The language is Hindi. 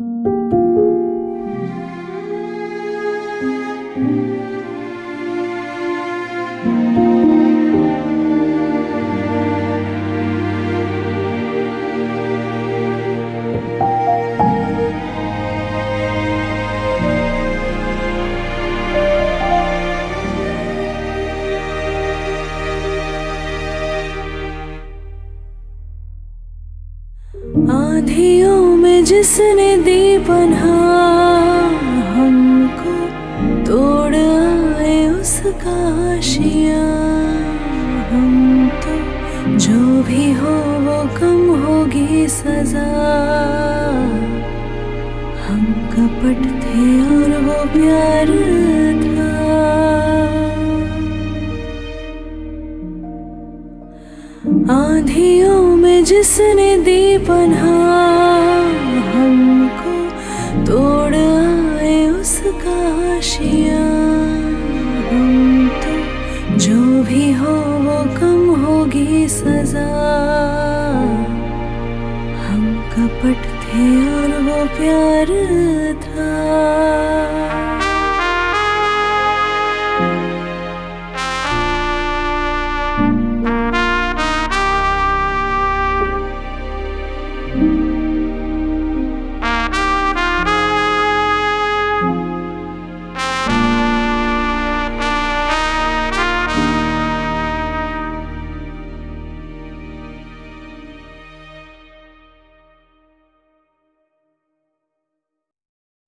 आँधियों में जिसने दी पनाह हमको, तोड़ आए उसका आशियाँ। हम तो जो भी हो वो कम होगी सजा। हम कपट थे और वो प्यार था। आँधियों में जिसने दी पनाह हमको, तोड़ आए उसका आशियाँ। हम तो जो भी हो वो कम होगी सजा। हम कपट थे और वो प्यार था।